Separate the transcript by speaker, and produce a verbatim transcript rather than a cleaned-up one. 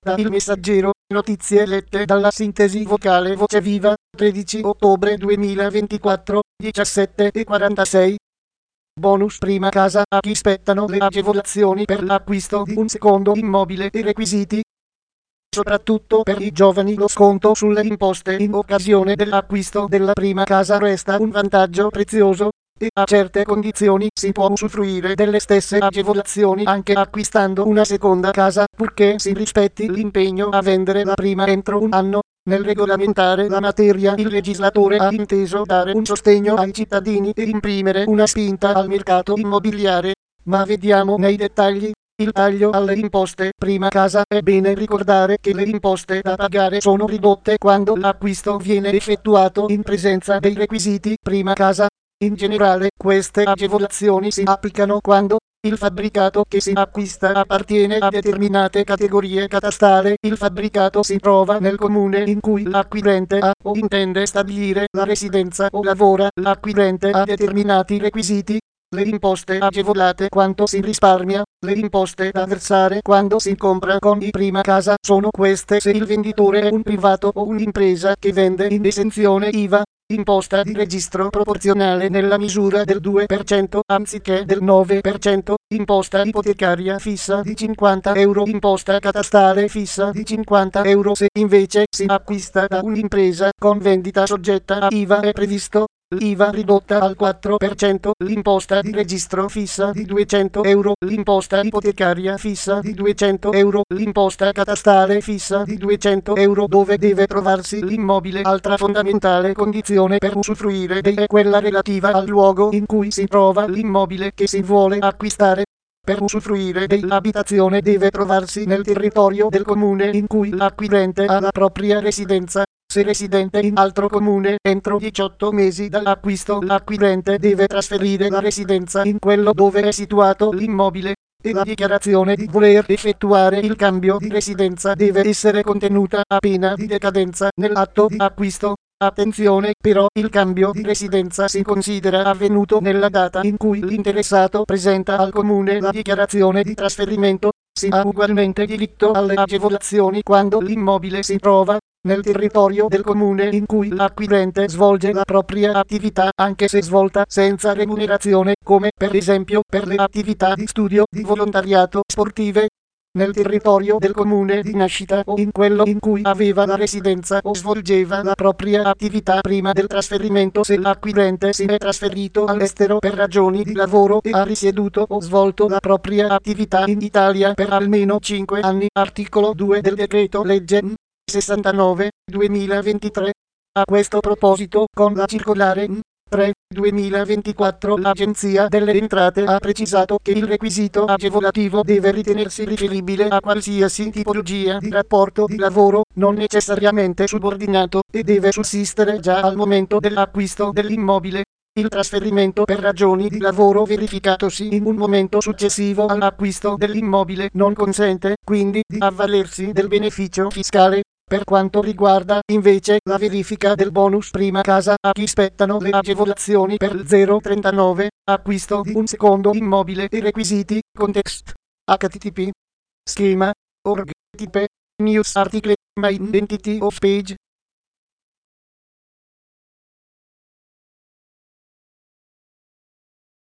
Speaker 1: Da Il Messaggero, notizie lette dalla sintesi vocale Voce Viva, tredici ottobre duemilaventiquattro, diciassette e quarantasei. Bonus prima casa a chi spettano le agevolazioni per l'acquisto di un secondo immobile e requisiti. Soprattutto per i giovani lo sconto sulle imposte in occasione dell'acquisto della prima casa resta un vantaggio prezioso, e a certe condizioni si può usufruire delle stesse agevolazioni anche acquistando una seconda casa, purché si rispetti l'impegno a vendere la prima entro un anno. Nel regolamentare la materia il legislatore ha inteso dare un sostegno ai cittadini e imprimere una spinta al mercato immobiliare. Ma vediamo nei dettagli. Il taglio alle imposte prima casa. È bene ricordare che le imposte da pagare sono ridotte quando l'acquisto viene effettuato in presenza dei requisiti prima casa. In generale, queste agevolazioni si applicano quando il fabbricato che si acquista appartiene a determinate categorie catastale, il fabbricato si trova nel comune in cui l'acquirente ha o intende stabilire la residenza o lavora, l'acquirente ha determinati requisiti. Le imposte agevolate quanto si risparmia, le imposte da versare quando si compra con i prima casa sono queste se il venditore è un privato o un'impresa che vende in esenzione I V A, imposta di registro proporzionale nella misura del due per cento anziché del nove per cento, imposta ipotecaria fissa di cinquanta euro, imposta catastale fissa di cinquanta euro. Se invece si acquista da un'impresa con vendita soggetta a I V A è previsto l'I V A ridotta al quattro per cento, l'imposta di registro fissa di duecento euro, l'imposta ipotecaria fissa di duecento euro, l'imposta catastale fissa di duecento euro. Dove deve trovarsi l'immobile. Altra fondamentale condizione per usufruire dei è quella relativa al luogo in cui si trova l'immobile che si vuole acquistare. Per usufruire dell'abitazione deve trovarsi nel territorio del comune in cui l'acquirente ha la propria residenza. Se residente in altro comune, entro diciotto mesi dall'acquisto l'acquirente deve trasferire la residenza in quello dove è situato l'immobile, e la dichiarazione di voler effettuare il cambio di residenza deve essere contenuta a pena di decadenza nell'atto di acquisto. Attenzione però, il cambio di residenza si considera avvenuto nella data in cui l'interessato presenta al comune la dichiarazione di trasferimento. Si ha ugualmente diritto alle agevolazioni quando l'immobile si trova nel territorio del comune in cui l'acquirente svolge la propria attività, anche se svolta senza remunerazione, come per esempio per le attività di studio, di volontariato, sportive. Nel territorio del comune di nascita o in quello in cui aveva la residenza o svolgeva la propria attività prima del trasferimento. Se l'acquirente si è trasferito all'estero per ragioni di lavoro e ha risieduto o svolto la propria attività in Italia per almeno cinque anni, articolo due del decreto legge n. sessantanove, duemilaventitré. A questo proposito, con la circolare n. tre, duemilaventiquattro, l'Agenzia delle Entrate ha precisato che il requisito agevolativo deve ritenersi riferibile a qualsiasi tipologia di rapporto di lavoro, non necessariamente subordinato, e deve sussistere già al momento dell'acquisto dell'immobile. Il trasferimento per ragioni di lavoro verificatosi in un momento successivo all'acquisto dell'immobile non consente, quindi, di avvalersi del beneficio fiscale. Per quanto riguarda, invece, la verifica del bonus prima casa a chi spettano le agevolazioni per il zero trentanove, acquisto di un secondo immobile e requisiti, context, http schema org tipe news article my identity of page